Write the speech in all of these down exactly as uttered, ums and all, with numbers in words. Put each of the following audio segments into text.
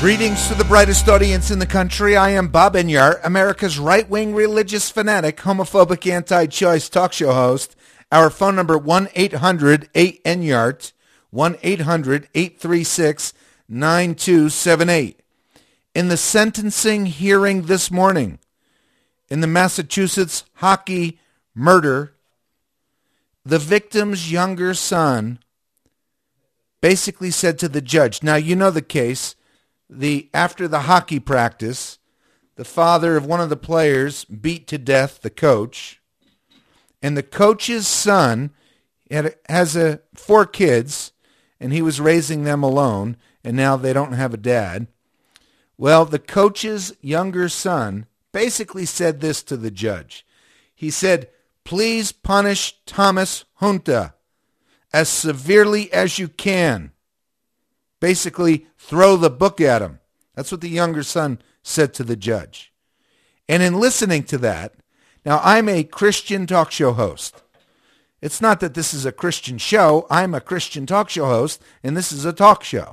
Greetings to the brightest audience in the country. I am Bob Enyart, America's right-wing religious fanatic, homophobic, anti-choice talk show host. Our phone number, one eight hundred eight Enyart, one eight hundred eight three six nine two seven eight. In the sentencing hearing this morning, in the Massachusetts hockey murder, the victim's younger son basically said to the judge, now you know the case, The after the hockey practice, the father of one of the players beat to death the coach, and the coach's son had, has a, four kids, and he was raising them alone, and now they don't have a dad. Well, the coach's younger son basically said this to the judge. He said, please punish Thomas Hunter as severely as you can. Basically, throw the book at him. That's what the younger son said to the judge. And in listening to that, now I'm a Christian talk show host. It's not that this is a Christian show. I'm a Christian talk show host, and this is a talk show.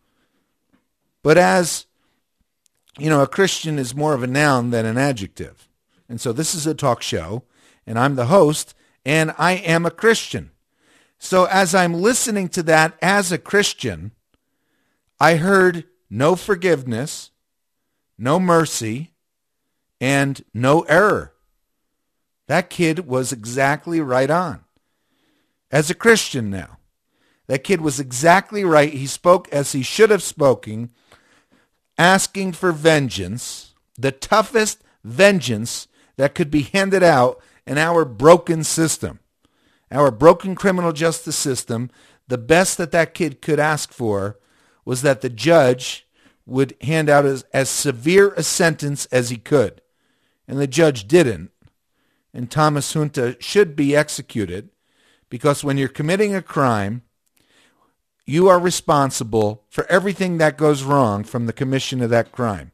But as, you know, a Christian is more of a noun than an adjective. And so this is a talk show, and I'm the host, and I am a Christian. So as I'm listening to that as a Christian, I heard no forgiveness, no mercy, and no error. That kid was exactly right on. As a Christian now, that kid was exactly right. He spoke as he should have spoken, asking for vengeance, the toughest vengeance that could be handed out in our broken system, our broken criminal justice system. The best that that kid could ask for was that the judge would hand out as, as severe a sentence as he could. And the judge didn't. And Thomas Hunter should be executed, because when you're committing a crime, you are responsible for everything that goes wrong from the commission of that crime.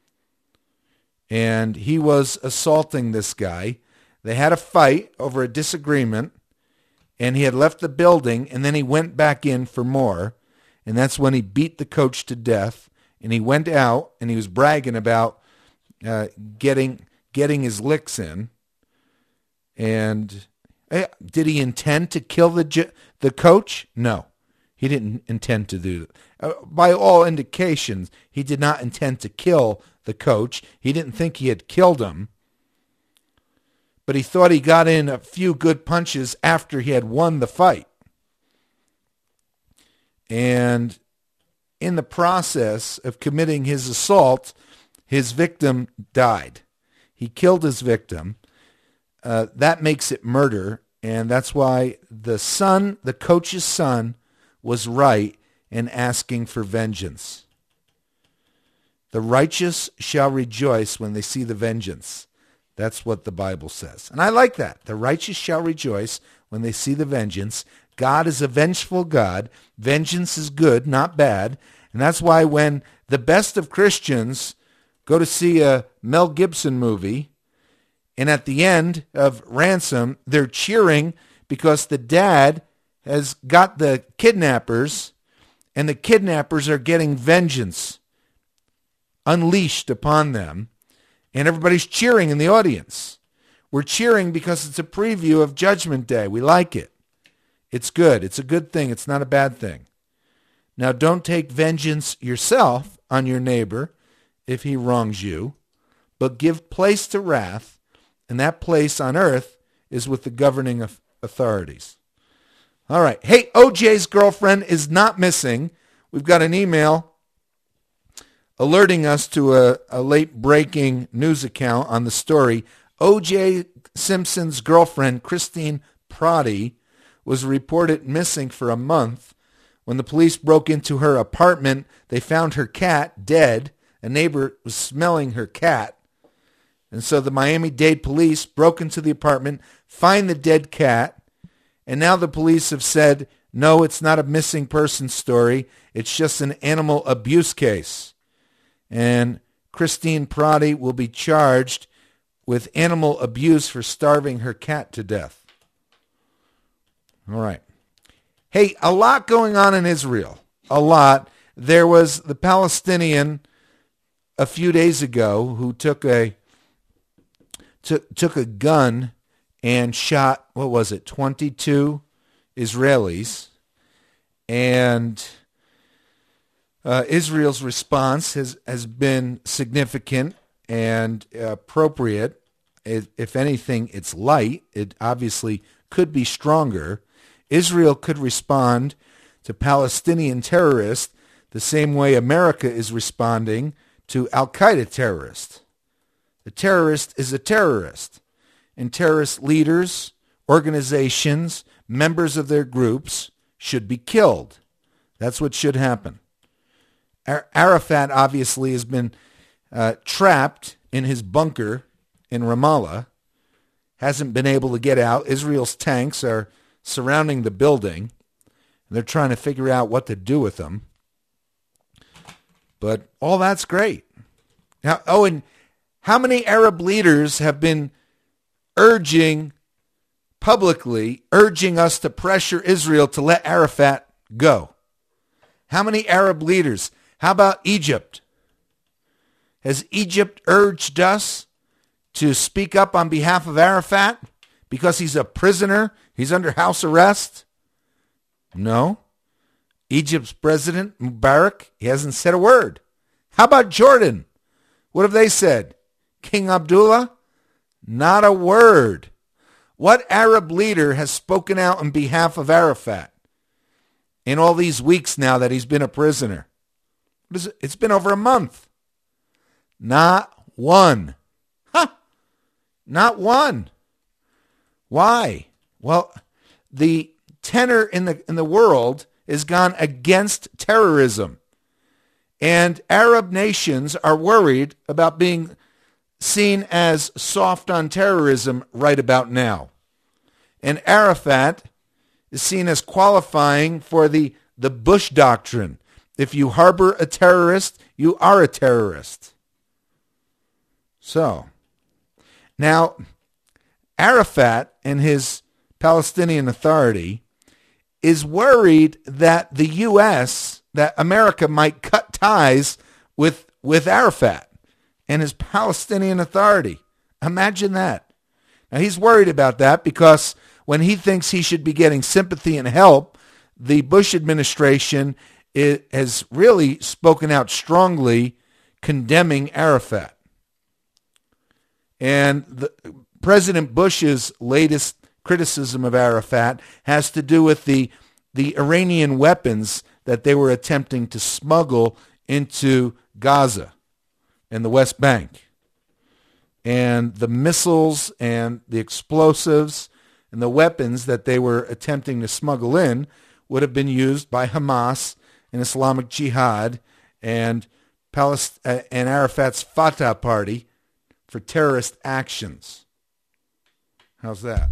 And he was assaulting this guy. They had a fight over a disagreement, and he had left the building, and then he went back in for more. And that's when he beat the coach to death, and he went out, and he was bragging about uh, getting getting his licks in. And uh, did he intend to kill the the coach? No, he didn't intend to do that. Uh, by all indications, he did not intend to kill the coach. He didn't think he had killed him, but he thought he got in a few good punches after he had won the fight. And in the process of committing his assault, his victim died. He killed his victim. Uh, that makes it murder, and that's why the son, the coach's son, was right in asking for vengeance. The righteous shall rejoice when they see the vengeance. That's what the Bible says. And I like that. The righteous shall rejoice when they see the vengeance. God is a vengeful God. Vengeance is good, not bad. And that's why when the best of Christians go to see a Mel Gibson movie, and at the end of Ransom, they're cheering because the dad has got the kidnappers, and the kidnappers are getting vengeance unleashed upon them, and everybody's cheering in the audience. We're cheering because it's a preview of Judgment Day. We like it. It's good. It's a good thing. It's not a bad thing. Now, don't take vengeance yourself on your neighbor if he wrongs you, but give place to wrath, and that place on earth is with the governing authorities. All right. Hey, O J's girlfriend is not missing. We've got an email alerting us to a, a late-breaking news account on the story. O J Simpson's girlfriend, Christine Prady, was reported missing for a month. When the police broke into her apartment, they found her cat dead. A neighbor was smelling her cat. And so the Miami-Dade police broke into the apartment, find the dead cat, and now the police have said, no, it's not a missing person story. It's just an animal abuse case. And Christine Prady will be charged with animal abuse for starving her cat to death. All right. Hey, a lot going on in Israel. A lot. There was the Palestinian a few days ago who took a took took a gun and shot, what was it, twenty-two Israelis. And uh, Israel's response has, has been significant and appropriate. If, if anything, it's light. It obviously could be stronger. Israel could respond to Palestinian terrorists the same way America is responding to Al-Qaeda terrorists. The terrorist is a terrorist, and terrorist leaders, organizations, members of their groups should be killed. That's what should happen. Ar- Arafat obviously has been uh, trapped in his bunker in Ramallah, hasn't been able to get out. Israel's tanks are surrounding the building. They're trying to figure out what to do with him. But all that's great. Now, oh, and how many Arab leaders have been urging, publicly, urging us to pressure Israel to let Arafat go? How many Arab leaders? How about Egypt? Has Egypt urged us to speak up on behalf of Arafat because he's a prisoner? He's under house arrest? No. Egypt's president, Mubarak, he hasn't said a word. How about Jordan? What have they said? King Abdullah? Not a word. What Arab leader has spoken out on behalf of Arafat in all these weeks now that he's been a prisoner? It's been over a month. Not one. Huh. Not one. Why? Well, the tenor in the in the world has gone against terrorism. And Arab nations are worried about being seen as soft on terrorism right about now. And Arafat is seen as qualifying for the, the Bush doctrine. If you harbor a terrorist, you are a terrorist. So, now, Arafat and his Palestinian Authority is worried that the U S, that America might cut ties with, with Arafat and his Palestinian Authority. Imagine that. Now, he's worried about that because when he thinks he should be getting sympathy and help, the Bush administration it, has really spoken out strongly condemning Arafat. And the, President Bush's latest criticism of Arafat has to do with the the Iranian weapons that they were attempting to smuggle into Gaza and the West Bank. And the missiles and the explosives and the weapons that they were attempting to smuggle in would have been used by Hamas and Islamic Jihad and Palest- and Arafat's Fatah party for terrorist actions. How's that?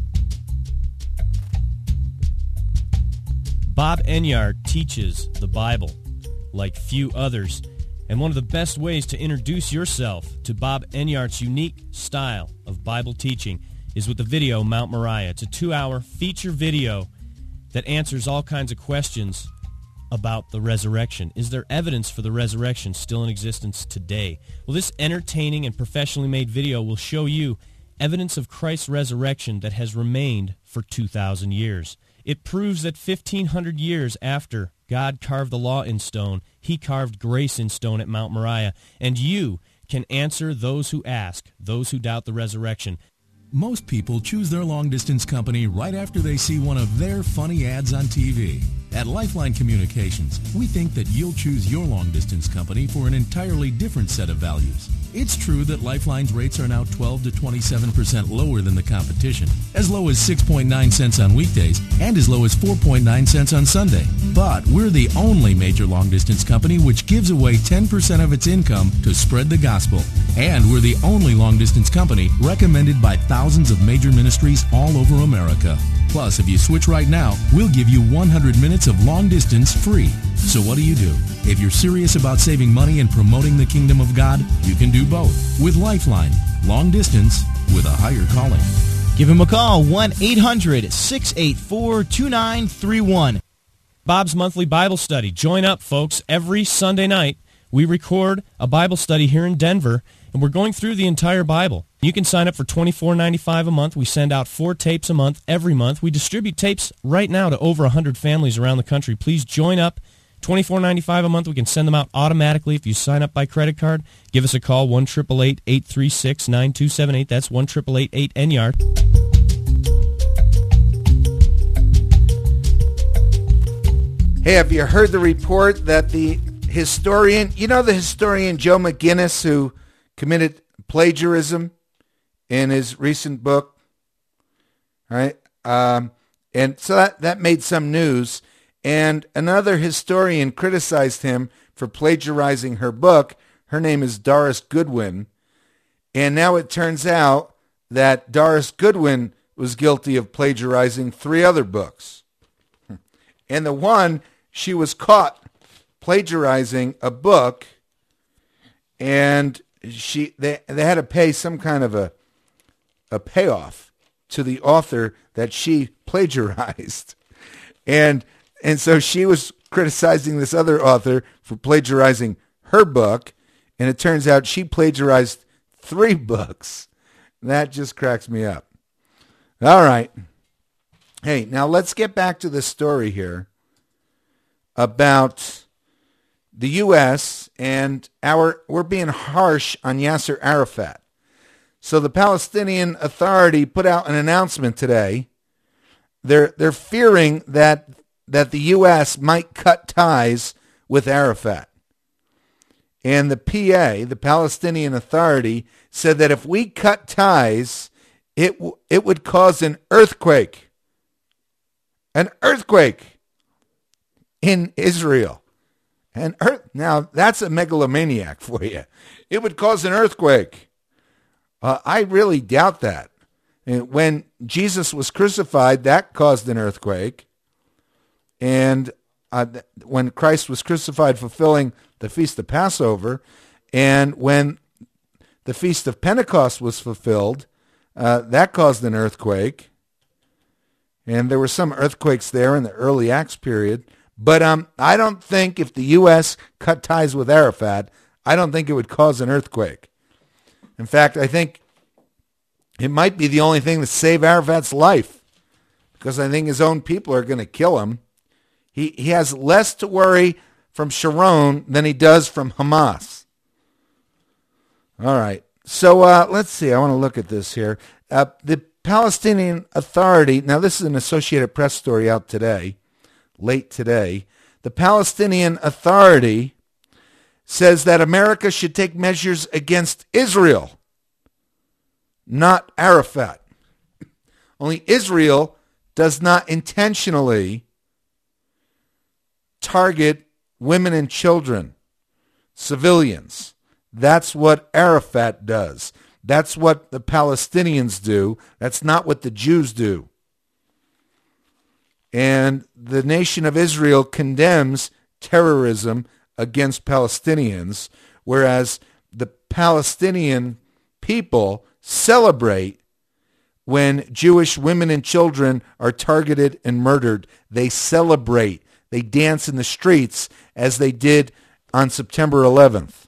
Bob Enyart teaches the Bible like few others, and one of the best ways to introduce yourself to Bob Enyart's unique style of Bible teaching is with the video Mount Moriah. It's a two-hour feature video that answers all kinds of questions about the resurrection. Is there evidence for the resurrection still in existence today? Well, this entertaining and professionally made video will show you evidence of Christ's resurrection that has remained for two thousand years. It proves that fifteen hundred years after God carved the law in stone, he carved grace in stone at Mount Moriah. And you can answer those who ask, those who doubt the resurrection. Most people choose their long-distance company right after they see one of their funny ads on T V. At Lifeline Communications, we think that you'll choose your long-distance company for an entirely different set of values. It's true that Lifeline's rates are now twelve to twenty-seven percent lower than the competition, as low as six point nine cents on weekdays and as low as four point nine cents on Sunday. But we're the only major long-distance company which gives away ten percent of its income to spread the gospel. And we're the only long-distance company recommended by thousands of major ministries all over America. Plus, if you switch right now, we'll give you one hundred minutes of long distance free. So what do you do? If you're serious about saving money and promoting the kingdom of God, you can do both with Lifeline. Long distance with a higher calling. Give him a call, one eight hundred six eight four two nine three one. Bob's Monthly Bible Study. Join up, folks. Every Sunday night, we record a Bible study here in Denver, and we're going through the entire Bible. You can sign up for twenty-four ninety-five a month. We send out four tapes a month every month. We distribute tapes right now to over one hundred families around the country. Please join up. twenty-four ninety-five a month. We can send them out automatically if you sign up by credit card. Give us a call, one eight eight eight, eight three six, nine two seven eight. That's one eight eight eight, eight N Y A R D. Hey, have you heard the report that the historian, you know the historian Joe McGinnis who committed plagiarism in his recent book? All right. Um, and so that, that made some news. And another historian criticized him for plagiarizing her book. Her name is Doris Goodwin. And now it turns out that Doris Goodwin was guilty of plagiarizing three other books. And the one, she was caught plagiarizing a book, and she they they had to pay some kind of a a payoff to the author that she plagiarized. And and so she was criticizing this other author for plagiarizing her book, and it turns out she plagiarized three books. That just cracks me up. All right. Hey, now let's get back to the story here about the U S and our we're being harsh on Yasser Arafat. So the Palestinian Authority put out an announcement today. They're they're fearing that that the U S might cut ties with Arafat. And the P A, the Palestinian Authority, said that if we cut ties, it w- it would cause an earthquake. An earthquake in Israel. And earth, now, that's a megalomaniac for you. It would cause an earthquake. Uh, I really doubt that. And when Jesus was crucified, that caused an earthquake. And uh, when Christ was crucified fulfilling the Feast of Passover, and when the Feast of Pentecost was fulfilled, uh, that caused an earthquake. And there were some earthquakes there in the early Acts period. But um, I don't think if the U S cut ties with Arafat, I don't think it would cause an earthquake. In fact, I think it might be the only thing to save Arafat's life, because I think his own people are going to kill him. He he has less to worry from Sharon than he does from Hamas. All right. So uh, let's see. I want to look at this here. Uh, the Palestinian Authority, now this is an Associated Press story out today, late today. The Palestinian Authority says that America should take measures against Israel, not Arafat. Only Israel does not intentionally target women and children, civilians. That's what Arafat does. That's what the Palestinians do. That's not what the Jews do. And the nation of Israel condemns terrorism against Palestinians, whereas the Palestinian people celebrate when Jewish women and children are targeted and murdered. They celebrate. They dance in the streets as they did on September eleventh.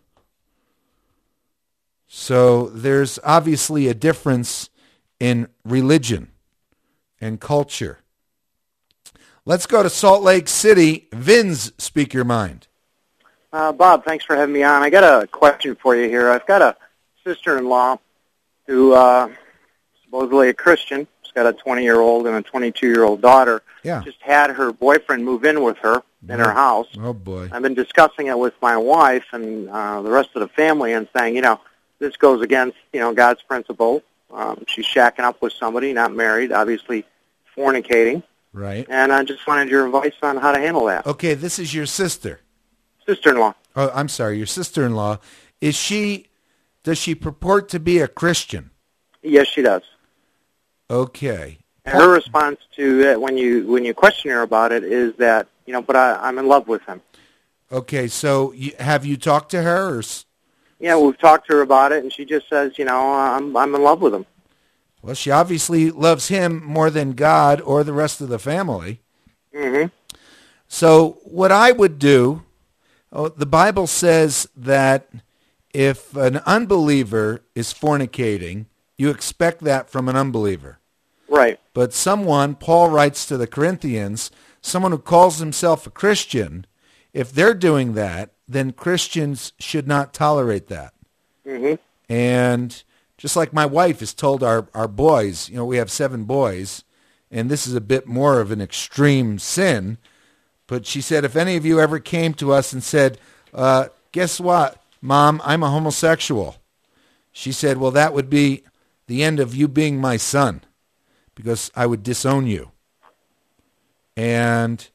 So there's obviously a difference in religion and culture. Let's go to Salt Lake City. Vince, speak your mind. Uh, Bob, thanks for having me on. I got a question for you here. I've got a sister-in-law who uh, supposedly a Christian. She's got a twenty-year-old and a twenty-two-year-old daughter. Yeah. Just had her boyfriend move in with her in her house. Oh, boy. I've been discussing it with my wife and uh, the rest of the family and saying, you know, this goes against, you know, God's principle. Um, she's shacking up with somebody, not married, obviously fornicating. Right. And I just wanted your advice on how to handle that. Okay, this is your sister. Sister-in-law. Oh, I'm sorry, your sister-in-law. Is she, does she purport to be a Christian? Yes, she does. Okay. And her response to it when you when you question her about it is that, you know, but I, I'm in love with him. Okay, so you, have you talked to her? Or? Yeah, we've talked to her about it, and she just says, you know, I'm I'm in love with him. Well, she obviously loves him more than God or the rest of the family. Mm-hmm. So what I would do, oh, the Bible says that if an unbeliever is fornicating, you expect that from an unbeliever. Right. But someone, Paul writes to the Corinthians, someone who calls himself a Christian, if they're doing that, then Christians should not tolerate that. Mm-hmm. And just like my wife has told our, our boys, you know, we have seven boys, and this is a bit more of an extreme sin, but she said, if any of you ever came to us and said, uh, guess what, Mom, I'm a homosexual. She said, well, that would be the end of you being my son, because I would disown you. And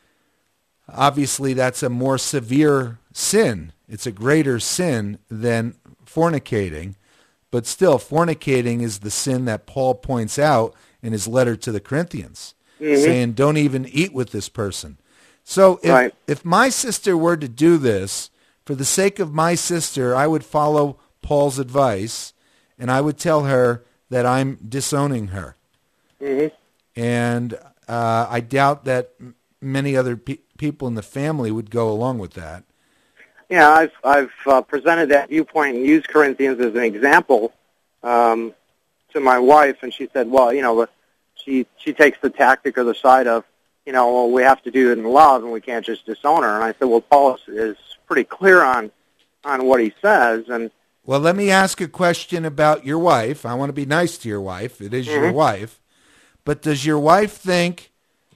obviously that's a more severe sin. It's a greater sin than fornicating, but still fornicating is the sin that Paul points out in his letter to the Corinthians, mm-hmm. saying don't even eat with this person. So if, right. if my sister were to do this, for the sake of my sister, I would follow Paul's advice, and I would tell her that I'm disowning her. Mm-hmm. And uh, I doubt that m- many other pe- people in the family would go along with that. Yeah, I've I've uh, presented that viewpoint and used Corinthians as an example um, to my wife, and she said, "Well, you know, she she takes the tactic or the side of, you know, well, we have to do it in love, and we can't just disown her." And I said, "Well, Paul is, is pretty clear on on what he says." And well, let me ask a question about your wife. I want to be nice to your wife. It is mm-hmm. your wife, but does your wife think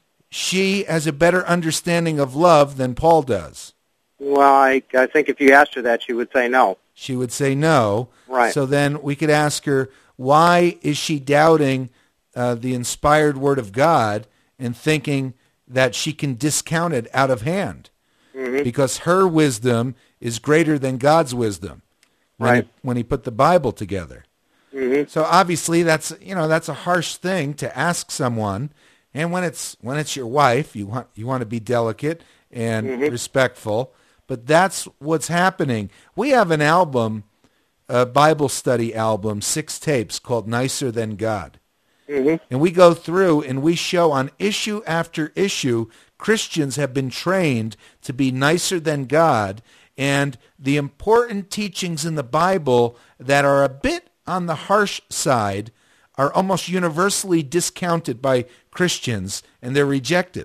she has a better understanding of love than Paul does? Well, I, I think if you asked her that, she would say no. She would say no. Right. So then we could ask her, why is she doubting uh, the inspired word of God and thinking that she can discount it out of hand? Mm-hmm. Because her wisdom is greater than God's wisdom when, right. he, when he put the Bible together. Mm-hmm. So obviously that's, you know, that's a harsh thing to ask someone. And when it's when it's your wife, you want you want to be delicate and mm-hmm. respectful. But that's what's happening. We have an album, a Bible study album, six tapes called Nicer Than God. Mm-hmm. And we go through and we show on issue after issue, Christians have been trained to be nicer than God. And the important teachings in the Bible that are a bit on the harsh side are almost universally discounted by Christians, and they're rejected.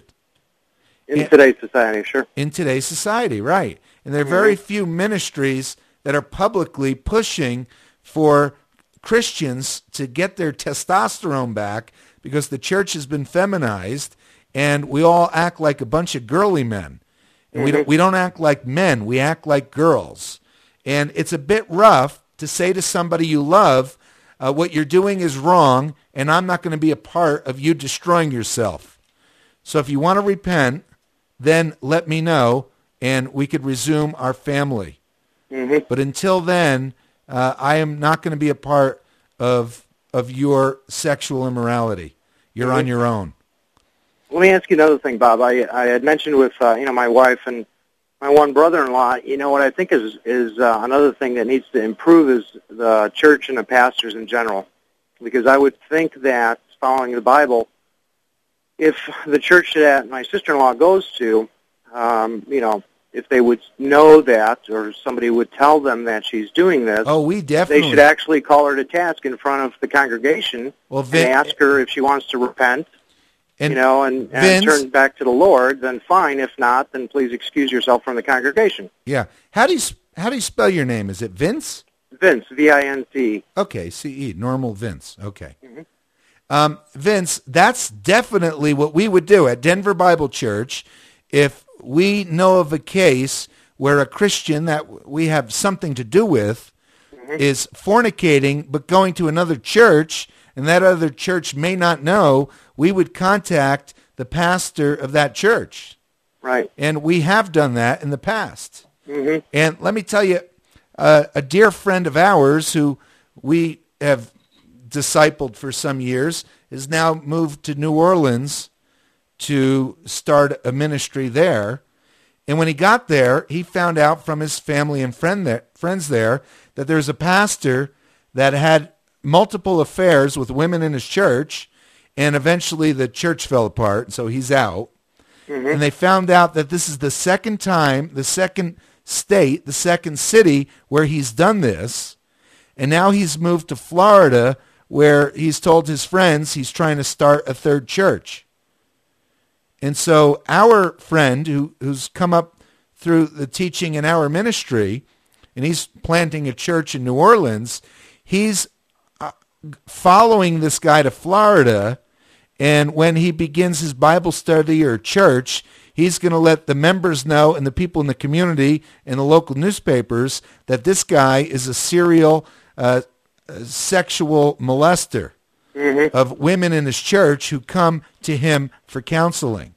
In and, today's society, sure. In today's society, right. And there are very mm-hmm. few ministries that are publicly pushing for Christians to get their testosterone back because the church has been feminized and we all act like a bunch of girly men. And mm-hmm. we don't, we don't act like men. We act like girls. And it's a bit rough to say to somebody you love, uh, what you're doing is wrong, and I'm not going to be a part of you destroying yourself. So if you want to repent, then let me know, and we could resume our family. Mm-hmm. But until then, uh, I am not going to be a part of of your sexual immorality. You're mm-hmm. on your own. Let me ask you another thing, Bob. I I had mentioned with uh, you know my wife and my one brother-in-law. You know what I think is is uh, another thing that needs to improve is the church and the pastors in general, because I would think that following the Bible, if the church that my sister-in-law goes to, um, you know, if they would know that or somebody would tell them that she's doing this, oh, we definitely they should actually call her to task in front of the congregation well, Vin- and ask her if she wants to repent, and you know, and, and Vince, turn back to the Lord. Then fine. If not, then please excuse yourself from the congregation. Yeah. How do you how do you spell your name? Is it Vince? Vince, V I N C. Okay, C E, normal Vince. Okay. Mm-hmm. Um, Vince, that's definitely what we would do at Denver Bible Church if we know of a case where a Christian that we have something to do with mm-hmm. is fornicating but going to another church, and that other church may not know. We would contact the pastor of that church. Right. And we have done that in the past. Mm-hmm. And let me tell you, uh, a dear friend of ours who we have discipled for some years is now moved to New Orleans to start a ministry there. And when he got there, he found out from his family and friend there, friends there that there's a pastor that had multiple affairs with women in his church, and eventually the church fell apart, so he's out. Mm-hmm. And they found out that this is the second time, the second state, the second city where he's done this. And now he's moved to Florida, where he's told his friends he's trying to start a third church. And so our friend who, who's come up through the teaching in our ministry, and he's planting a church in New Orleans, he's uh, following this guy to Florida, and when he begins his Bible study or church, he's going to let the members know and the people in the community and the local newspapers that this guy is a serial uh, sexual molester Mm-hmm. of women in his church who come to him for counseling.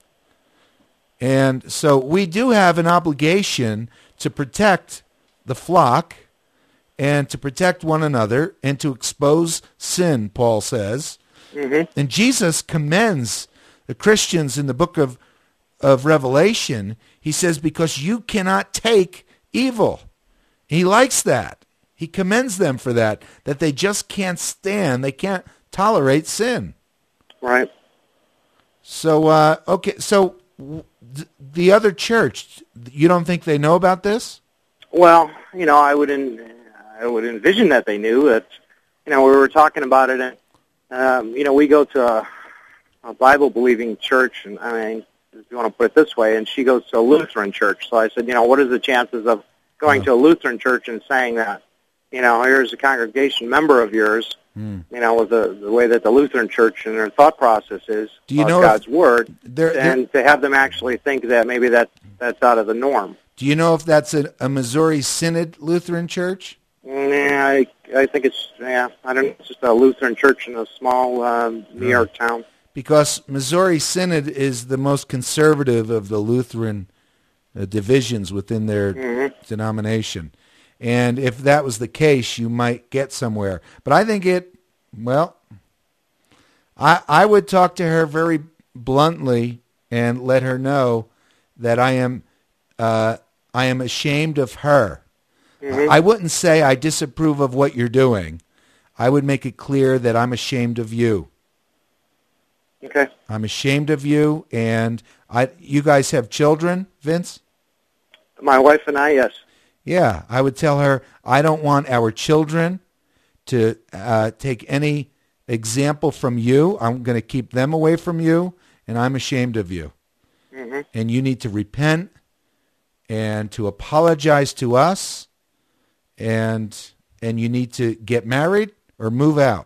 And so we do have an obligation to protect the flock and to protect one another and to expose sin, Paul says. Mm-hmm. And Jesus commends the Christians in the book of, of Revelation. He says, because you cannot take evil. He likes that. He commends them for that, that they just can't stand, they can't tolerate sin. Right. So, uh, okay, so w- the other church, you don't think they know about this? Well, you know, I would en- I would envision that they knew that. You know, we were talking about it, and um, you know, we go to a, a Bible-believing church, and I mean, if you want to put it this way, and she goes to a Lutheran church. So I said, you know, what is the chances of going Oh. to a Lutheran church and saying that, you know, here's a congregation member of yours, Hmm. you know, with the, the way that the Lutheran church and their thought process is Do you about know if God's Word, They're, they're, and to have them actually think that maybe that that's out of the norm. do you know if that's a, a Missouri Synod Lutheran church? Yeah, I, I think it's, yeah, I don't know, it's just a Lutheran church in a small um, New Hmm. York town. Because Missouri Synod is the most conservative of the Lutheran uh, divisions within their Mhm. denomination. And if that was the case, you might get somewhere. But I think it, well, I I would talk to her very bluntly and let her know that I am uh, I am ashamed of her. Mhm. I wouldn't say I disapprove of what you're doing. I would make it clear that I'm ashamed of you. Okay. I'm ashamed of you, and I. You guys have children, Vince? My wife and I, yes. Yeah, I would tell her I don't want our children to uh, take any example from you. I'm going to keep them away from you, and I'm ashamed of you. Mhm. And you need to repent and to apologize to us, and and you need to get married or move out.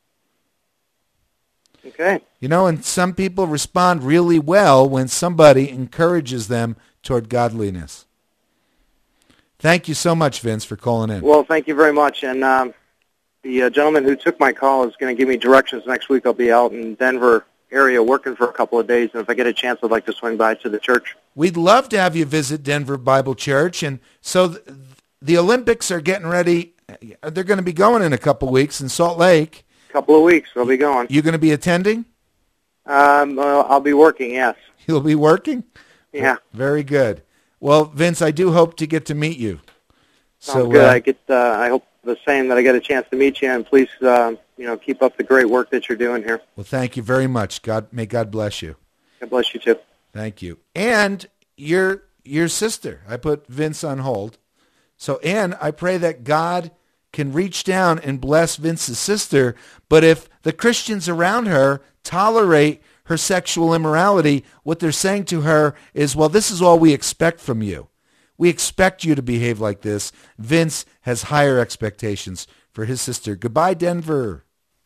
Okay. You know, and some people respond really well when somebody encourages them toward godliness. Thank you so much, Vince, for calling in. Well, thank you very much. And um, the uh, gentleman who took my call is going to give me directions next week. I'll be out in Denver area working for a couple of days, and if I get a chance, I'd like to swing by to the church. We'd love to have you visit Denver Bible Church. And so th- the Olympics are getting ready. They're going to be going in a couple weeks in Salt Lake. A couple of weeks, I'll be going. You going to be attending? Um, well, I'll be working, yes. You'll be working? Yeah. Very good. Well, Vince, I do hope to get to meet you. Sounds So, good. uh, I get. Uh, I hope the same, that I get a chance to meet you, and please, uh, you know, keep up the great work that you're doing here. well, thank you very much. God, may God bless you. God bless you, too. Thank you. And your your sister. I put Vince on hold. So, Ann, I pray that God can reach down and bless Vince's sister. But if the Christians around her tolerate her sexual immorality, what they're saying to her is, well, this is all we expect from you. We expect you to behave like this. Vince has higher expectations for his sister. Goodbye, Denver.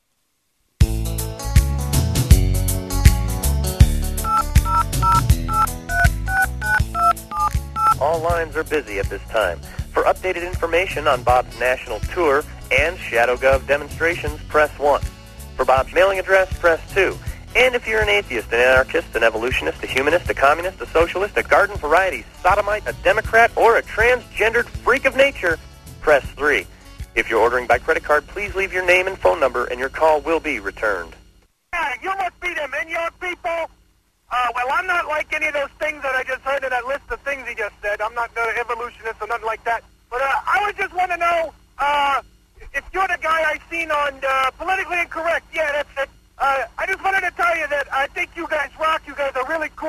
All lines are busy at this time. For updated information on Bob's national tour and ShadowGov demonstrations, press one. For Bob's mailing address, press two. And if you're an atheist, an anarchist, an evolutionist, a humanist, a communist, a socialist, a garden variety sodomite, a Democrat, or a transgendered freak of nature, press three. If you're ordering by credit card, please leave your name and phone number, and your call will be returned. Yeah, you must be them in your people. Uh, well, I'm not like any of those things that I just heard in that list of things he just said. I'm not no evolutionist or nothing like that. But uh, I would just want to know uh, if you're the guy I seen on uh, Politically Incorrect. Yeah, that's it. Uh, I just wanted to tell you that I think you guys rock. You guys are really cool.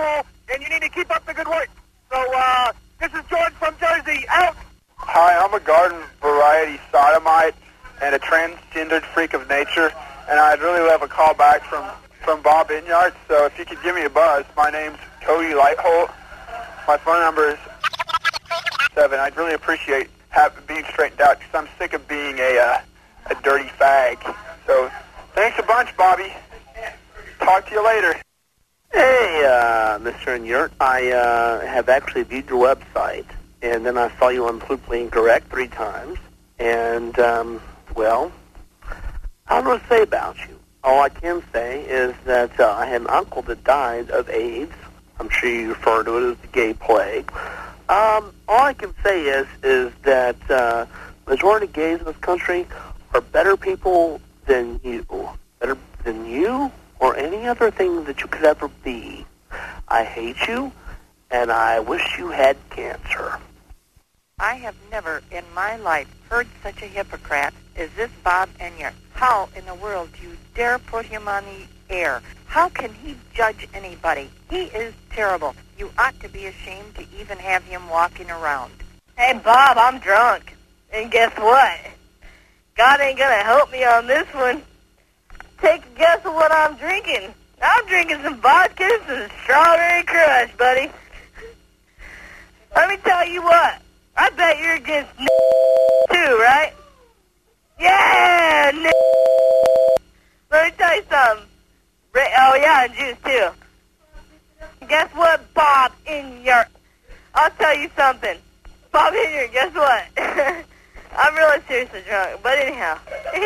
and you need to keep up the good work. So uh, this is George from Jersey, out. Hi, I'm a garden variety sodomite and a transgendered freak of nature, and I'd really love a call back from, from Bob Enyart. So if you could give me a buzz, my name's Cody Lightholt. My phone number is seven. I'd really appreciate having, being straightened out because I'm sick of being a uh, a dirty fag. So thanks a bunch, Bobby. Talk to you later. Hey, uh, Mister Enyart, I uh, have actually viewed your website, and then I saw you on Politically Incorrect three times, and, um, well, I don't know what to say about you. All I can say is that uh, I had an uncle that died of AIDS. I'm sure you refer to it as the gay plague. Um, all I can say is is that uh, the majority of gays in this country are better people than you, better than you or any other thing that you could ever be. I hate you, and I wish you had cancer. I have never in my life heard such a hypocrite as this Bob Enyart. How in the world do you dare put him on the air? How can he judge anybody? He is terrible. You ought to be ashamed to even have him walking around. Hey, Bob, I'm drunk. And guess what? God ain't going to help me on this one. Take a guess of what I'm drinking. I'm drinking some vodka and some strawberry crush, buddy. Let me tell you what. I bet you're against n- too, right? Yeah, n- Let me tell you something. Ra- oh, yeah, and juice, too. Guess what, Bob Enyart? I'll tell you something. Bob Enyart, guess what? I'm really seriously drunk, but anyhow.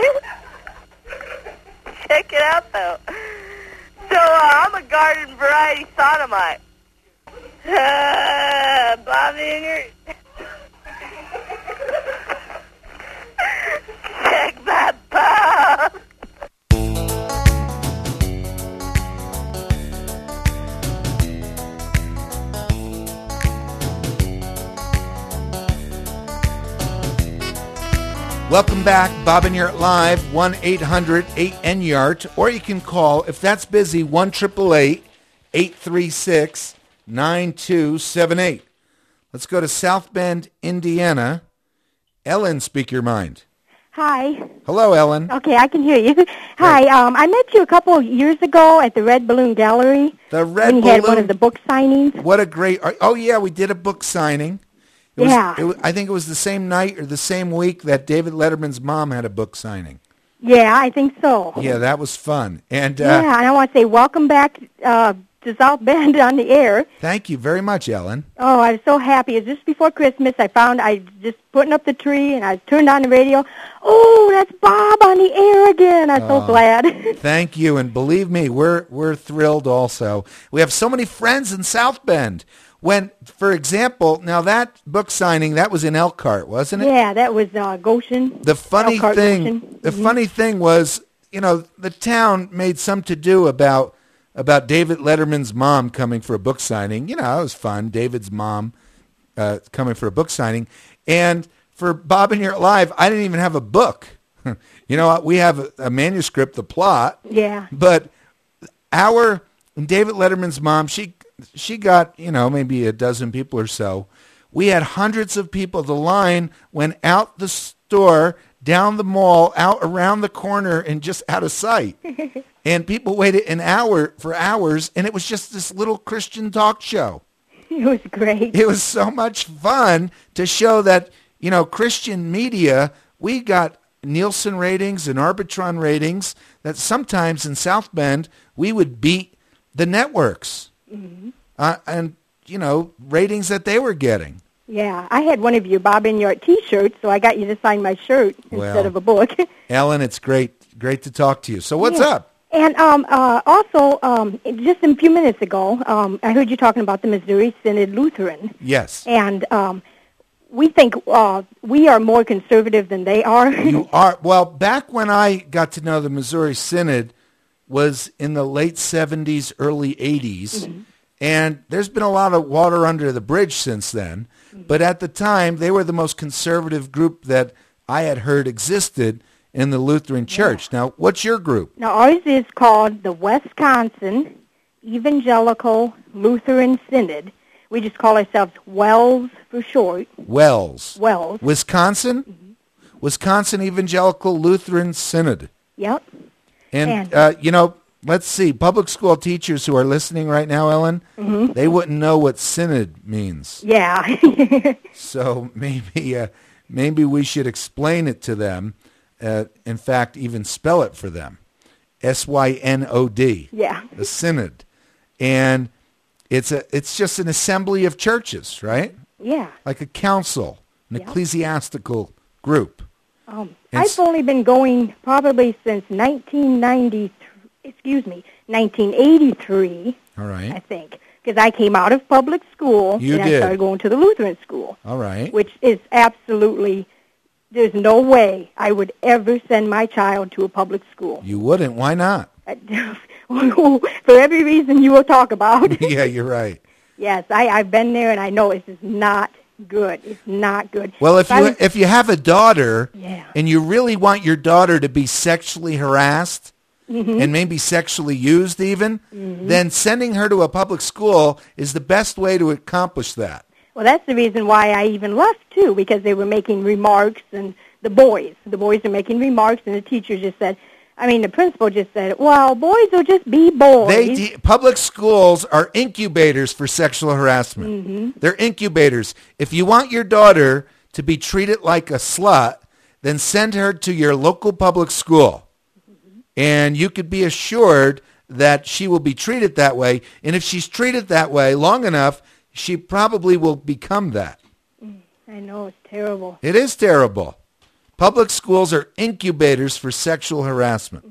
Check it out, though. So, uh, I'm a garden variety sodomite. Uh, Bob Enyart. Check my Bob. Welcome back, Bob Enyart Live, one eight hundred eight N Y A R T, or you can call, if that's busy, one eight eight eight, eight three six, nine two seven eight. Let's go to South Bend, Indiana. Ellen, speak your mind. Hi. Hello, Ellen. Okay, I can hear you. Hi, um, I met you a couple of years ago at the Red Balloon Gallery. The Red when you Balloon. had one of the book signings. What a great, oh yeah, we did a book signing. It was, yeah. It was, I think it was the same night or the same week that David Letterman's mom had a book signing. Yeah, I think so. Yeah, that was fun. And uh, yeah, and I want to say welcome back uh, to South Bend on the air. Thank you very much, Ellen. Oh, I was so happy. It was just before Christmas. I found I just putting up the tree, and I turned on the radio. Oh, that's Bob on the air again. I'm oh, so glad. Thank you, and believe me, we're we're thrilled also. We have so many friends in South Bend. When, for example, now that book signing, that was in Elkhart, wasn't it? Yeah, that was uh, Goshen. The funny Elkhart, thing, Goshen. the mm-hmm. funny thing was, you know, the town made some to do about about David Letterman's mom coming for a book signing. You know, it was fun. David's mom uh, coming for a book signing, and for Bob Enyart Live, I didn't even have a book. You know, we have a, a manuscript, the plot. Yeah. But our David Letterman's mom, she. She got, you know, maybe a dozen people or so. We had hundreds of people. The line went out the store, down the mall, out around the corner, and just out of sight. And people waited an hour for hours, and it was just this little Christian talk show. It was great. It was so much fun to show that, you know, Christian media, we got Nielsen ratings and Arbitron ratings that sometimes in South Bend we would beat the networks. Mm-hmm. Uh, and, you know, ratings that they were getting. Yeah, I had one of your Bob Enyart T-shirts, so I got you to sign my shirt Well, instead of a book. Ellen, it's great great to talk to you. So what's yeah. up? And um, uh, also, um, just a few minutes ago, um, I heard you talking about the Missouri Synod Lutheran. Yes. And um, we think uh, we are more conservative than they are. You are. Well, back when I got to know the Missouri Synod was in the late seventies, early eighties. Mm-hmm. And there's been a lot of water under the bridge since then. Mm-hmm. But at the time, they were the most conservative group that I had heard existed in the Lutheran Church. Yeah. Now, what's your group? Now, ours is called the Wisconsin Evangelical Lutheran Synod. We just call ourselves WELS for short. Wells. Wells. Wisconsin? Mm-hmm. Wisconsin Evangelical Lutheran Synod. Yep. And, And- uh, you know, let's see, public school teachers who are listening right now, Ellen, Mhm. they wouldn't know what synod means. Yeah. So maybe uh, maybe we should explain it to them. Uh, in fact, even spell it for them. S Y N O D. Yeah. A synod. And it's a it's just an assembly of churches, right? Yeah. Like a council, an Yeah. ecclesiastical group. Um, And I've only been going probably since nineteen ninety-three, excuse me, nineteen eighty-three, All I right. think, because I came out of public school You and I did. started going to the Lutheran school, All right. which is absolutely, there's no way I would ever send my child to a public school. You wouldn't. Why not? For every reason you will talk about. Yeah, you're right. Yes, I, I've been there and I know it's just not good. It's not good. Well, if I you was- if you have a daughter Yeah. and you really want your daughter to be sexually harassed Mhm. and maybe sexually used even, Mhm. then sending her to a public school is the best way to accomplish that. Well, that's the reason why I even left, too, because they were making remarks, and the boys, the boys are making remarks, and the teacher just said, I mean, the principal just said, well, boys will just be boys. They de- public schools are incubators for sexual harassment. Mhm. They're incubators. If you want your daughter to be treated like a slut, then send her to your local public school. And you could be assured that she will be treated that way. And if she's treated that way long enough, she probably will become that. I know, it's terrible. It is terrible. Public schools are incubators for sexual harassment.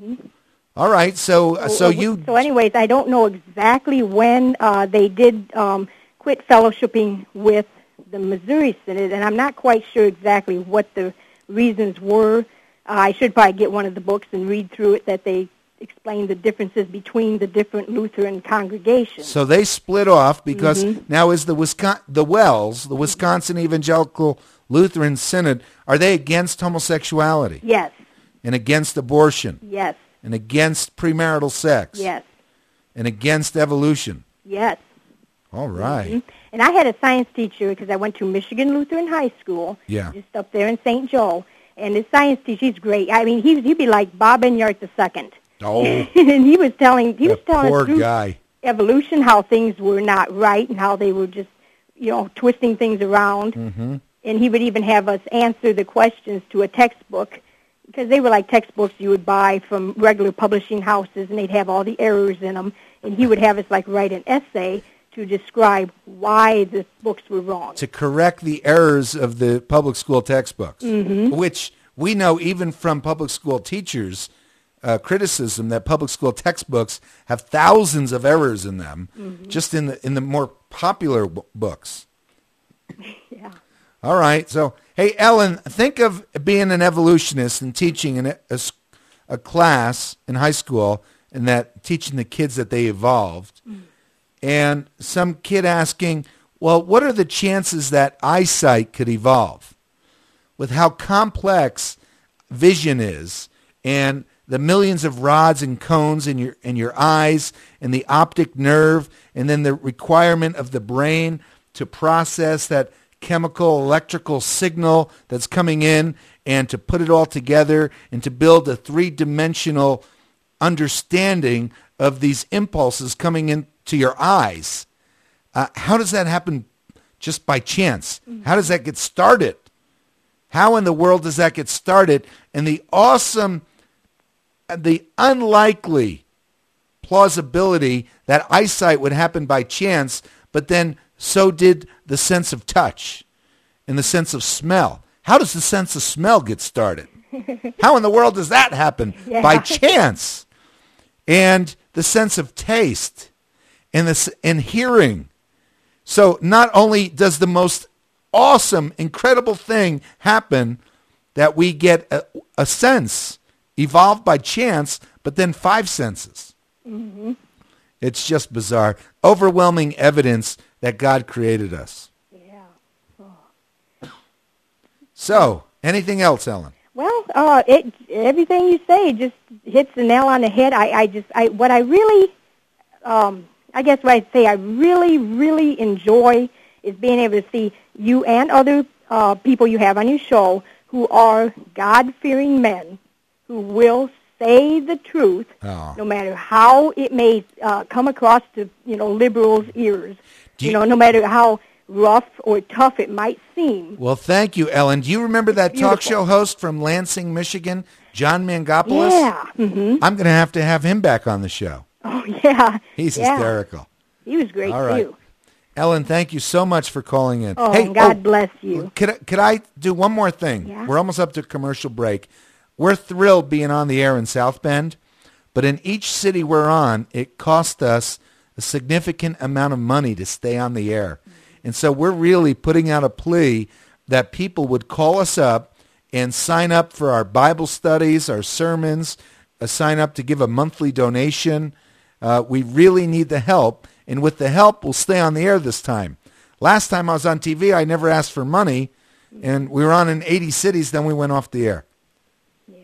All right, so uh, so Well, you So anyways, I don't know exactly when uh, they did um, quit fellowshipping with the Missouri Synod, and I'm not quite sure exactly what the reasons were. Uh, I should probably get one of the books and read through it that they explain the differences between the different Lutheran congregations. So they split off because Mhm. now is the Wisconsin, the Wells, the Wisconsin Evangelical Lutheran Synod, are they against homosexuality? Yes, And against abortion? yes, And against premarital sex? yes, And against evolution? yes. All right. Mhm. And I had a science teacher because I went to Michigan Lutheran High School, Yeah. just up there in Saint Joe. And his science teacher, he's great. I mean, he, he'd be like Bob Enyart the second. Oh, And he was telling he was that telling poor us through guy. evolution how things were not right and how they were just, you know, twisting things around. Mm-hmm. And he would even have us answer the questions to a textbook because they were like textbooks you would buy from regular publishing houses, and they'd have all the errors in them. And he would have us like write an essay to describe why the books were wrong. To correct the errors of the public school textbooks, Mhm. which we know even from public school teachers' uh, criticism that public school textbooks have thousands of errors in them, Mhm. just in the in the more popular b- books. Yeah. All right, so hey, Ellen, think of being an evolutionist and teaching in a, a s- a class in high school, and that teaching the kids that they evolved, and some kid asking, well, what are the chances that eyesight could evolve? With how complex vision is, and the millions of rods and cones in your in your eyes, and the optic nerve, and then the requirement of the brain to process that chemical electrical signal that's coming in, and to put it all together, and to build a three-dimensional understanding of these impulses coming into your eyes. Uh, how does that happen just by chance? How does that get started? How in the world does that get started? And the awesome, the unlikely plausibility that eyesight would happen by chance, but then so did the sense of touch and the sense of smell. How does the sense of smell get started? How in the world does that happen? Yeah. By chance. And the sense of taste and, this, and hearing. So not only does the most awesome, incredible thing happen that we get a, a sense evolved by chance, but then five senses. Mm-hmm. It's just bizarre. Overwhelming evidence that God created us. Yeah. So, anything else, Ellen? Well, uh, it everything you say just hits the nail on the head. I, I just, I what I really um, I guess what I'd say I really, really enjoy is being able to see you and other uh, people you have on your show who are God-fearing men who will say the truth, oh. no matter how it may uh, come across to, you know, liberals' ears. You, you know, no matter how rough or tough it might seem. Well, thank you, Ellen. Do you remember that Beautiful. talk show host from Lansing, Michigan, John Mangopoulos? Yeah. Mm-hmm. I'm going to have to have him back on the show. Oh, yeah. He's yeah. hysterical. He was great, All right. too. Ellen, thank you so much for calling in. Oh, hey, God oh, bless you. Could I, could I do one more thing? Yeah. We're almost up to commercial break. We're thrilled being on the air in South Bend, but in each city we're on, it cost us a significant amount of money to stay on the air. And so we're really putting out a plea that people would call us up and sign up for our Bible studies, our sermons, uh, sign up to give a monthly donation. Uh, we really need the help. And with the help, we'll stay on the air this time. Last time I was on T V, I never asked for money, and we were on in eighty cities, then we went off the air. Yeah.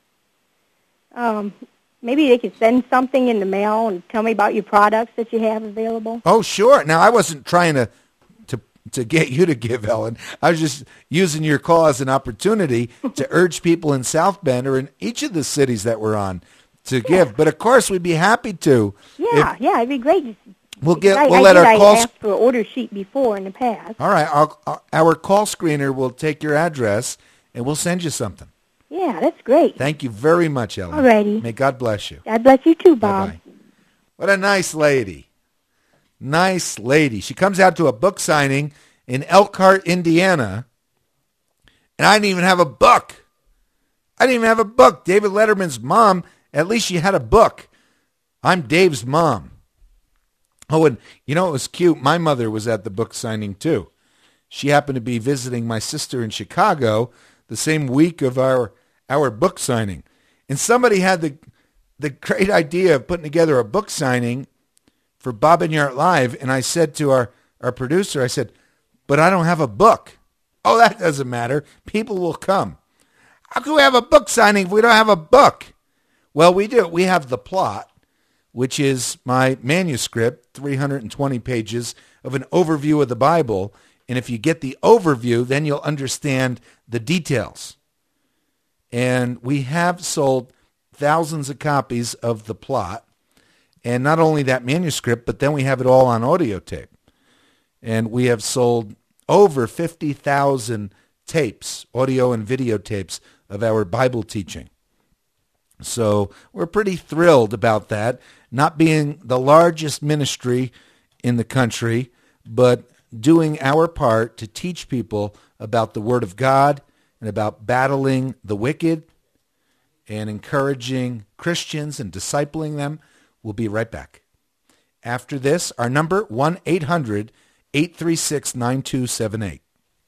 Um, maybe they could send something in the mail and tell me about your products that you have available. Oh, sure. Now, I wasn't trying to, to, to get you to give, Ellen. I was just using your call as an opportunity to urge people in South Bend or in each of the cities that we're on to yeah. give. But, of course, we'd be happy to. Yeah, if, yeah, it'd be great. We'll get. I, We'll I let did, our call. I asked for an order sheet before in the past. All right, our, our call screener will take your address and we'll send you something. Yeah, that's great. Thank you very much, Ellen. All righty. May God bless you. God bless you too, Bob. Bye-bye. What a nice lady. Nice lady. She comes out to a book signing in Elkhart, Indiana, and I didn't even have a book. I didn't even have a book. David Letterman's mom, at least she had a book. I'm Dave's mom. Oh, and you know, it was cute. My mother was at the book signing, too. She happened to be visiting my sister in Chicago the same week of our our book signing. And somebody had the the great idea of putting together a book signing for Bob Enyart Live, and I said to our, our producer, I said, but I don't have a book. Oh, that doesn't matter. People will come. How can we have a book signing if we don't have a book? Well, we do. We have The Plot, which is my manuscript, three hundred twenty pages of an overview of the Bible. And if you get the overview, then you'll understand the details. And we have sold thousands of copies of The Plot. And not only that manuscript, but then we have it all on audio tape. And we have sold over fifty thousand tapes, audio and videotapes of our Bible teaching. So we're pretty thrilled about that, not being the largest ministry in the country, but doing our part to teach people about the Word of God and about battling the wicked and encouraging Christians and discipling them. We'll be right back. After this, our number, one eight hundred eight three six nine two seven eight.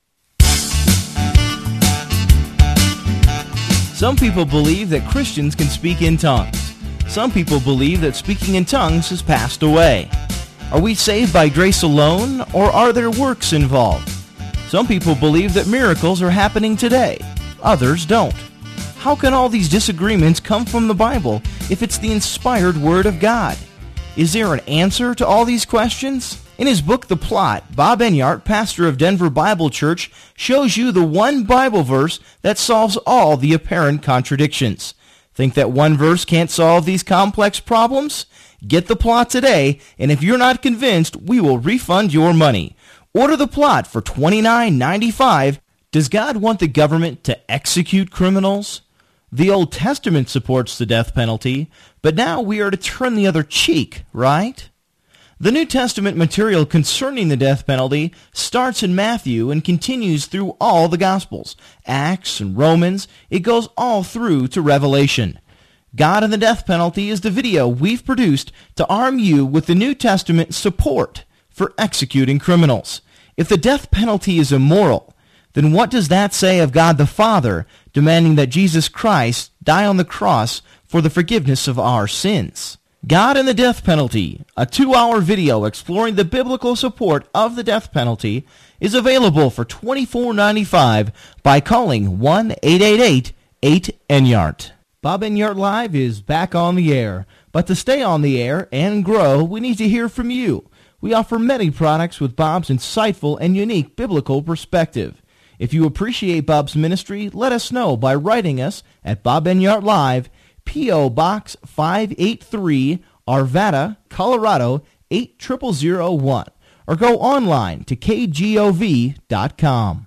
Some people believe that Christians can speak in tongues. Some people believe that speaking in tongues has passed away. Are we saved by grace alone, or are there works involved? Some people believe that miracles are happening today. Others don't. How can all these disagreements come from the Bible if it's the inspired Word of God? Is there an answer to all these questions? In his book, The Plot, Bob Enyart, pastor of Denver Bible Church, shows you the one Bible verse that solves all the apparent contradictions. Think that one verse can't solve these complex problems? Get The Plot today, and if you're not convinced, we will refund your money. Order The Plot for twenty-nine ninety-five. Does God want the government to execute criminals? The Old Testament supports the death penalty, but now we are to turn the other cheek, right? The New Testament material concerning the death penalty starts in Matthew and continues through all the Gospels, Acts and Romans. It goes all through to Revelation. God and the Death Penalty is the video we've produced to arm you with the New Testament support for executing criminals. If the death penalty is immoral, then what does that say of God the Father demanding that Jesus Christ die on the cross for the forgiveness of our sins? God and the Death Penalty, a two-hour video exploring the biblical support of the death penalty, is available for twenty-four ninety-five by calling one eight eight eight eight Enyart. Bob Enyart Live is back on the air. But to stay on the air and grow, we need to hear from you. We offer many products with Bob's insightful and unique biblical perspective. If you appreciate Bob's ministry, let us know by writing us at Bob Enyart Live, P O. Box five eighty-three, Arvada, Colorado eight zero zero zero one, or go online to K G O V dot com.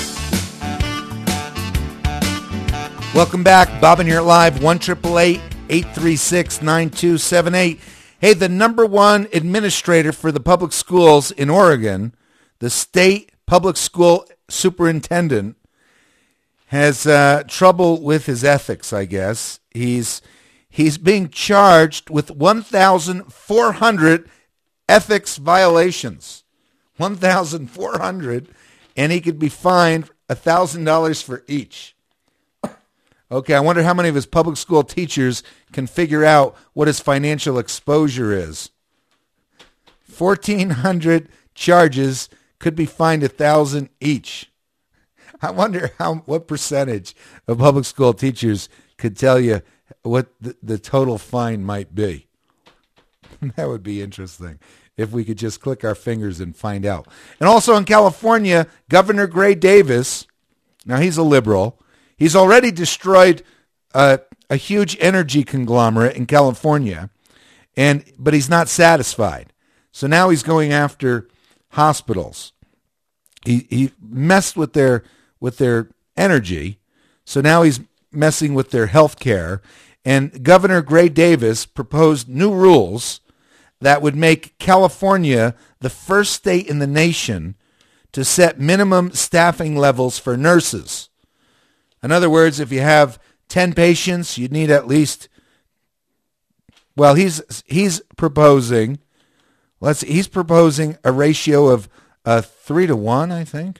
Welcome back. Bob Enyart Live, one eight eight eight, eight three six, nine two seven eight. Hey, the number one administrator for the public schools in Oregon, the state public school superintendent, has uh, trouble with his ethics, I guess. He's he's being charged with one thousand four hundred ethics violations. one thousand four hundred, and he could be fined one thousand dollars for each. Okay, I wonder how many of his public school teachers can figure out what his financial exposure is. fourteen hundred charges, could be fined one thousand dollars each. I wonder how what percentage of public school teachers could tell you what the, the total fine might be. That would be interesting if we could just click our fingers and find out. And also in California, Governor Gray Davis, now he's a liberal, he's already destroyed uh, a huge energy conglomerate in California, and but he's not satisfied. So now he's going after hospitals. He he messed with their with their energy, so now he's messing with their health care. And Governor Gray Davis proposed new rules that would make California the first state in the nation to set minimum staffing levels for nurses. In other words, if you have ten patients, you need at least, well, he's he's proposing, let's he's proposing a ratio of uh, three to one, I think.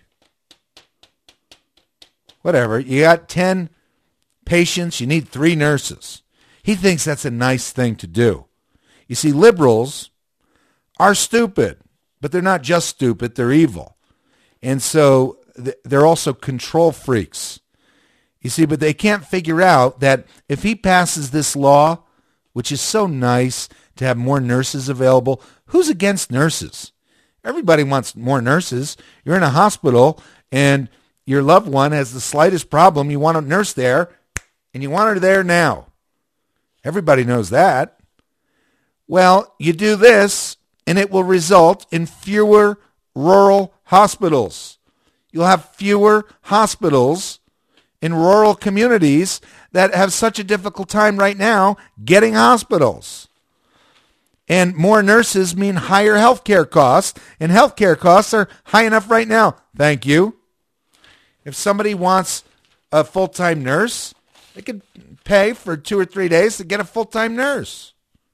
Whatever. You got ten patients, you need three nurses. He thinks that's a nice thing to do. You see, liberals are stupid, but they're not just stupid, they're evil. And so they're also control freaks. You see, but they can't figure out that if he passes this law, which is so nice to have more nurses available, who's against nurses? Everybody wants more nurses. You're in a hospital and your loved one has the slightest problem. You want a nurse there, and you want her there now. Everybody knows that. Well, you do this, and it will result in fewer rural hospitals. You'll have fewer hospitals in rural communities that have such a difficult time right now getting hospitals. And more nurses mean higher healthcare costs, and healthcare costs are high enough right now. Thank you. If somebody wants a full-time nurse, they could pay for two or three days to get a full-time nurse.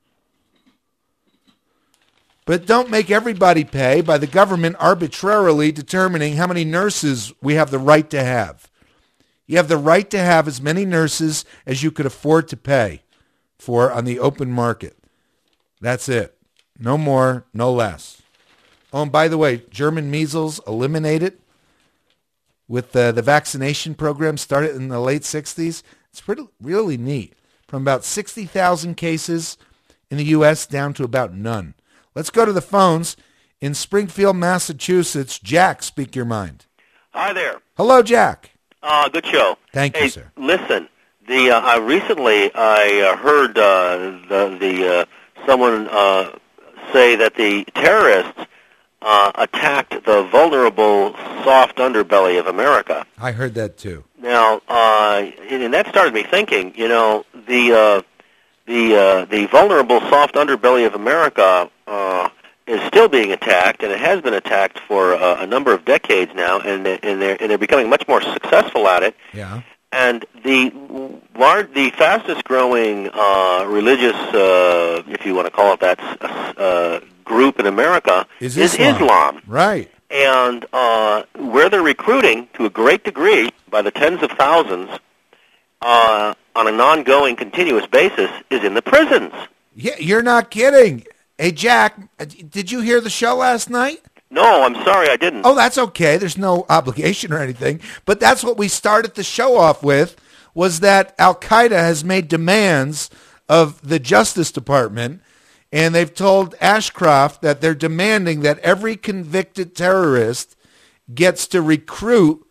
But don't make everybody pay by the government arbitrarily determining how many nurses we have the right to have. You have the right to have as many nurses as you could afford to pay for on the open market. That's it. No more, no less. Oh, and by the way, German measles eliminated with uh, the vaccination program started in the late sixties. It's pretty, really neat. From about sixty thousand cases in the U S down to about none. Let's go to the phones. In Springfield, Massachusetts, Jack, speak your mind. Hi there. Hello, Jack. Uh, good show. Thank hey, you, sir. Listen, the uh, I recently I uh, heard uh, the the uh, someone uh, say that the terrorists uh, attacked the vulnerable, soft underbelly of America. I heard that too. Now, uh, and that started me thinking. You know, the uh, the uh, the vulnerable, soft underbelly of America uh, is still being attacked, and it has been attacked for uh, a number of decades now, and and they're and they're becoming much more successful at it. Yeah. And the large, the fastest growing uh, religious, uh, if you want to call it that, uh, group in America is is Islam. Islam. Right. And uh, where they're recruiting to a great degree by the tens of thousands uh, on an ongoing, continuous basis is in the prisons. Yeah, you're not kidding. Hey, Jack, did you hear the show last night? No, I'm sorry, I didn't. Oh, that's okay. There's no obligation or anything. But that's what we started the show off with, was that Al-Qaeda has made demands of the Justice Department, and they've told Ashcroft that they're demanding that every convicted terrorist gets to recruit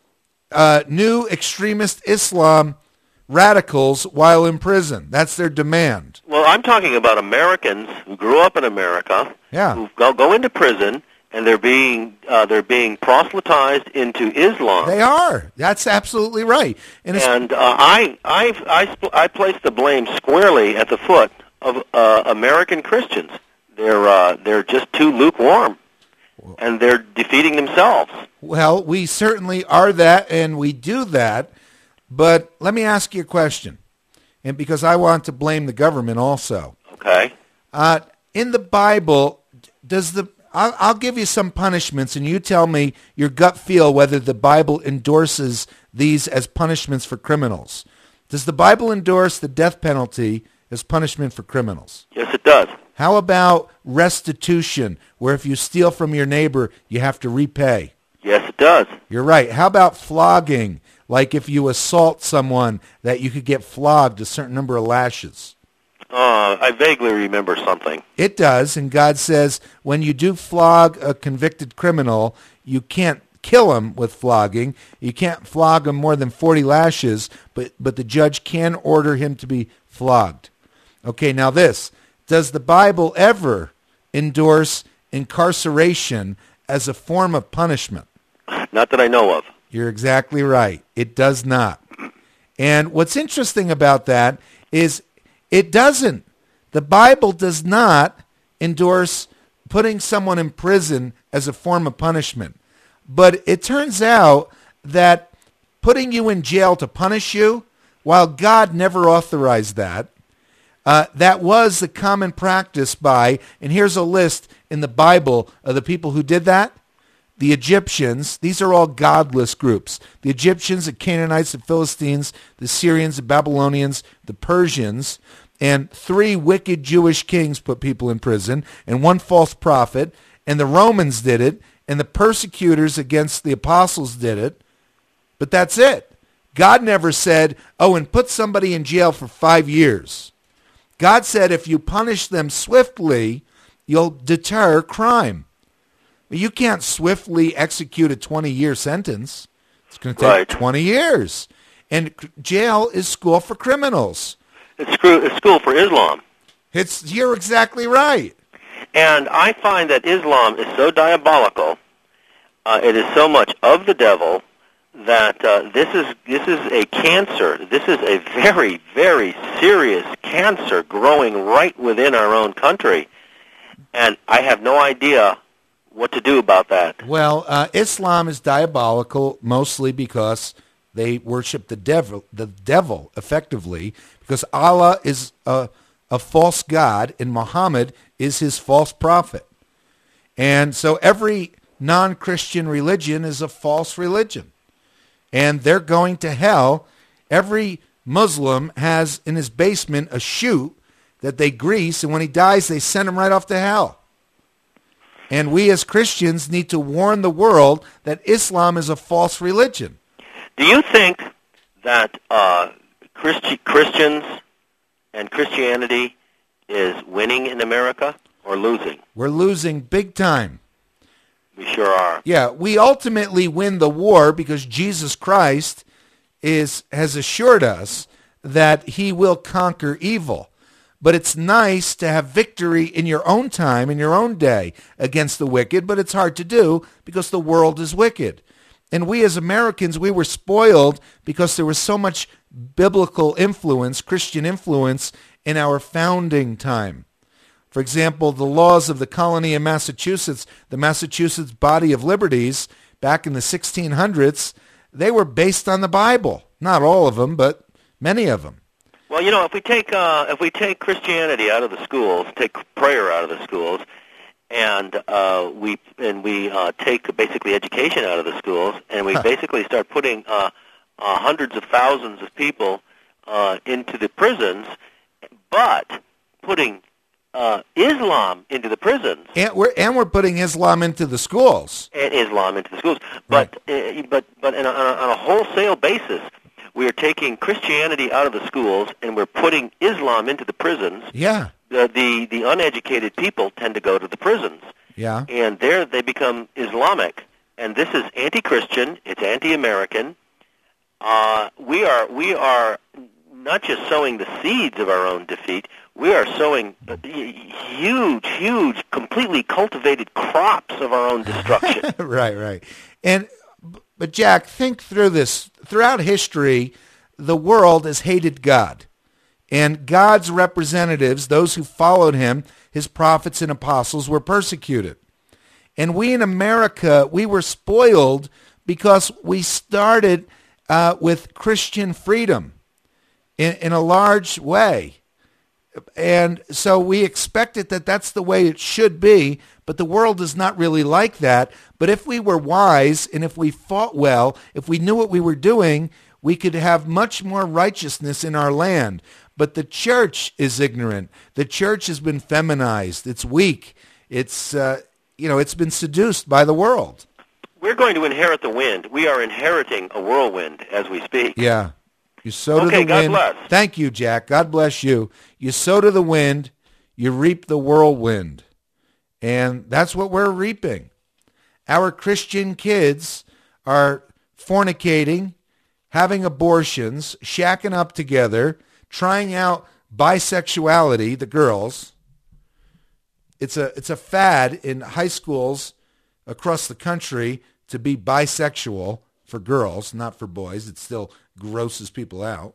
uh, new extremist Islam radicals while in prison. That's their demand. Well, I'm talking about Americans who grew up in America, yeah. who go, go into prison, and they're being uh, they're being proselytized into Islam. They are. That's absolutely right. And, and uh, I I I, sp- I place the blame squarely at the foot of uh, American Christians. They're uh, they're just too lukewarm, and they're defeating themselves. Well, we certainly are that, and we do that. But let me ask you a question, and because I want to blame the government also. Okay. Uh, in the Bible, does the I'll, I'll give you some punishments, and you tell me your gut feel whether the Bible endorses these as punishments for criminals. Does the Bible endorse the death penalty as punishment for criminals? Yes, it does. How about restitution, where if you steal from your neighbor, you have to repay? Yes, it does. You're right. How about flogging? Like if you assault someone, that you could get flogged a certain number of lashes. Uh, I vaguely remember something. It does, and God says when you do flog a convicted criminal, you can't kill him with flogging. You can't flog him more than forty lashes, but, but the judge can order him to be flogged. Okay, now this. Does the Bible ever endorse incarceration as a form of punishment? Not that I know of. You're exactly right. It does not. And what's interesting about that is it doesn't. The Bible does not endorse putting someone in prison as a form of punishment. But it turns out that putting you in jail to punish you, while God never authorized that, uh, that was the common practice by, and here's a list in the Bible of the people who did that. The Egyptians, these are all godless groups. The Egyptians, the Canaanites, the Philistines, the Syrians, the Babylonians, the Persians, and three wicked Jewish kings put people in prison, and one false prophet, and the Romans did it, and the persecutors against the apostles did it. But that's it. God never said, oh, and put somebody in jail for five years. God said if you punish them swiftly, you'll deter crime. You can't swiftly execute a twenty-year sentence. It's going to take right. twenty years. And jail is school for criminals. It's school, it's school for Islam. It's You're exactly right. And I find that Islam is so diabolical, uh, it is so much of the devil, that uh, this is this is a cancer. This is a very, very serious cancer growing right within our own country. And I have no idea what to do about that. Well, uh, Islam is diabolical mostly because they worship the devil, the devil effectively, because Allah is a, a false god and Muhammad is his false prophet. And so every non-Christian religion is a false religion. And they're going to hell. Every Muslim has in his basement a chute that they grease, and when he dies, they send him right off to hell. And we as Christians need to warn the world that Islam is a false religion. Do you think that uh, Christi- Christians and Christianity is winning in America or losing? We're losing big time. We sure are. Yeah, we ultimately win the war because Jesus Christ is has assured us that he will conquer evil. But it's nice to have victory in your own time, in your own day, against the wicked, but it's hard to do because the world is wicked. And we as Americans, we were spoiled because there was so much biblical influence, Christian influence, in our founding time. For example, the laws of the colony of Massachusetts, the Massachusetts Body of Liberties, back in the sixteen hundreds, they were based on the Bible. Not all of them, but many of them. Well, you know, if we take uh, if we take Christianity out of the schools, take prayer out of the schools, and uh, we and we uh, take basically education out of the schools, and we huh. basically start putting uh, uh, hundreds of thousands of people uh, into the prisons, but putting uh, Islam into the prisons, and we're and we're putting Islam into the schools, and Islam into the schools, but right. uh, but but on a, on a wholesale basis. We are taking Christianity out of the schools, and we're putting Islam into the prisons. Yeah. The, the, the uneducated people tend to go to the prisons. Yeah. And there they become Islamic. And this is anti-Christian. It's anti-American. Uh, we are we are not just sowing the seeds of our own defeat. We are sowing huge, huge, completely cultivated crops of our own destruction. Right, right. And but Jack, think through this. Throughout history, the world has hated God. And God's representatives, those who followed him, his prophets and apostles, were persecuted. And we in America, we were spoiled because we started uh, with Christian freedom in, in a large way. And so we expected that that's the way it should be, but the world is not really like that. But if we were wise and if we fought well, if we knew what we were doing, we could have much more righteousness in our land. But the church is ignorant. The church has been feminized. It's weak. It's, uh, you know, it's been seduced by the world. We're going to inherit the wind. We are inheriting a whirlwind as we speak. Yeah. You sow to okay, the God wind. bless. Thank you, Jack. God bless you. You sow to the wind, you reap the whirlwind. And that's what we're reaping. Our Christian kids are fornicating, having abortions, shacking up together, trying out bisexuality, the girls. It's a it's a fad in high schools across the country to be bisexual for girls, not for boys. It still grosses people out.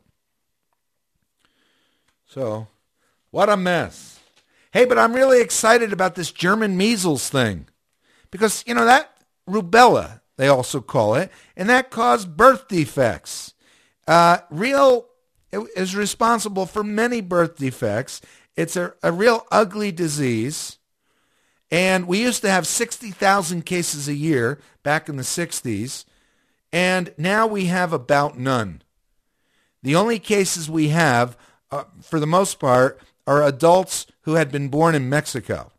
So, what a mess. Hey, but I'm really excited about this German measles thing. Because, you know, that rubella, they also call it, and that caused birth defects. Uh, real, it is responsible for many birth defects. It's a, a real ugly disease. And we used to have sixty thousand cases a year back in the sixties. And now we have about none. The only cases we have, uh, for the most part, are adults who had been born in Mexico.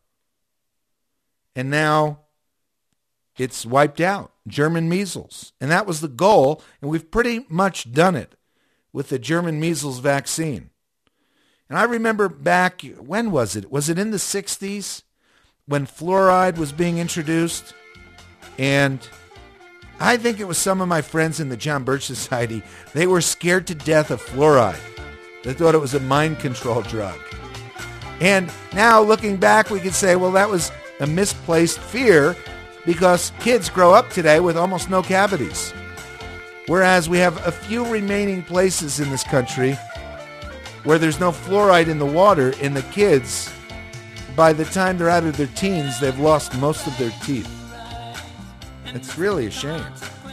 And now it's wiped out, German measles. And that was the goal, and we've pretty much done it with the German measles vaccine. And I remember back, when was it? Was it in the sixties when fluoride was being introduced? And I think it was some of my friends in the John Birch Society. They were scared to death of fluoride. They thought it was a mind control drug. And now looking back, we could say, well, that was a misplaced fear because kids grow up today with almost no cavities. Whereas we have a few remaining places in this country where there's no fluoride in the water, and the kids, by the time they're out of their teens, they've lost most of their teeth. It's really a shame.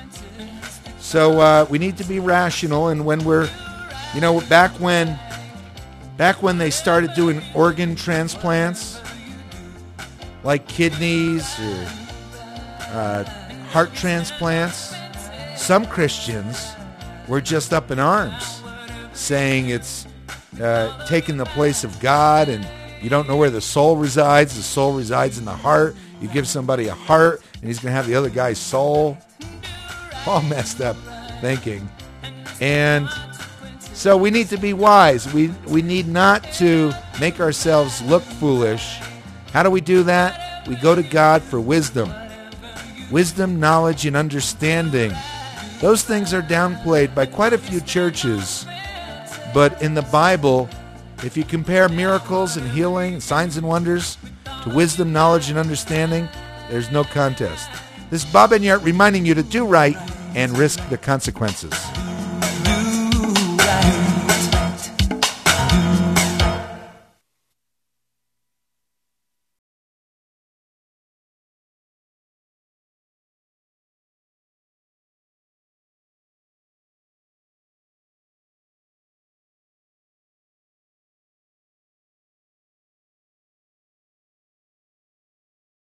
So uh, we need to be rational, and when we're, you know, back when, back when they started doing organ transplants, like kidneys or uh, heart transplants, some Christians were just up in arms, saying it's uh, taking the place of God, and you don't know where the soul resides. The soul resides in the heart. You give somebody a heart, and he's going to have the other guy's soul. All messed up thinking. And so we need to be wise. We we need not to make ourselves look foolish. How do we do that? We go to God for wisdom. Wisdom, knowledge, and understanding. Those things are downplayed by quite a few churches. But in the Bible, if you compare miracles and healing and signs and wonders to wisdom, knowledge, and understanding, there's no contest. This is Bob Enyart reminding you to do right and risk the consequences.